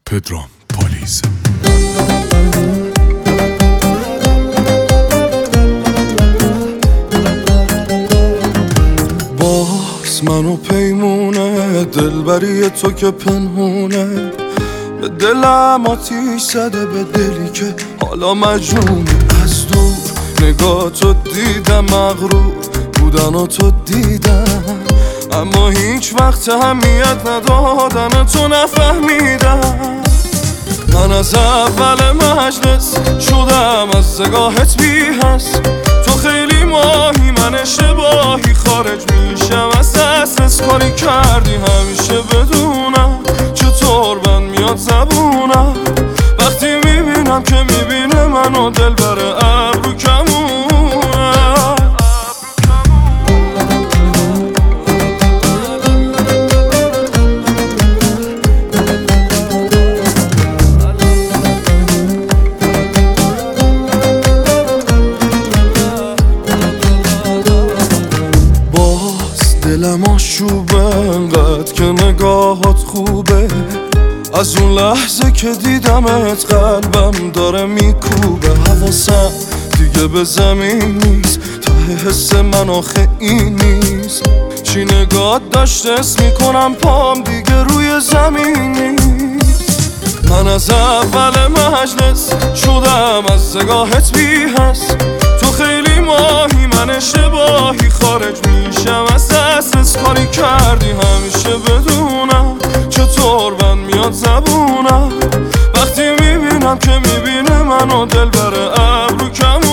پدرام پالیز. باز منو پیمونه دلبری تو که پنهونه، به دلم آتیش زده، به دلی که حالا مجنونه. از دور نگاه تو دیدم، مغرور بودن و تو دیدم، اما هیچ وقت اهمیت ندادن تو نفهمیدم. من از اول مجلس شدم از نگاهت بی حس، تو خیلی ماهی من اشتباهی، خارج میشم از دسترس. کاری کردی همیشه بدونم چطور من میاد زبونم، وقتی میبینم که میبینه منو دل بره ابرو کمونه. دلم آشوبه انقدر که نگاهات خوبه، از اون لحظه که دیدمت قلبم داره میکوبه. حواسم دیگه به زمین نیست، ته حس من آخه این نیست. چی نگات داشته اسم میکنم پام دیگه روی زمین نیست. من از اول مجلس شدم از نگاهت بی حس، تو خیلی ماهی من اشتباهی، خارج میشم از دسترس. کاری کردی همیشه بدونم چطور من میاد زبونم، وقتی میبینم که میبینه منو دل بره ابرو کمونه.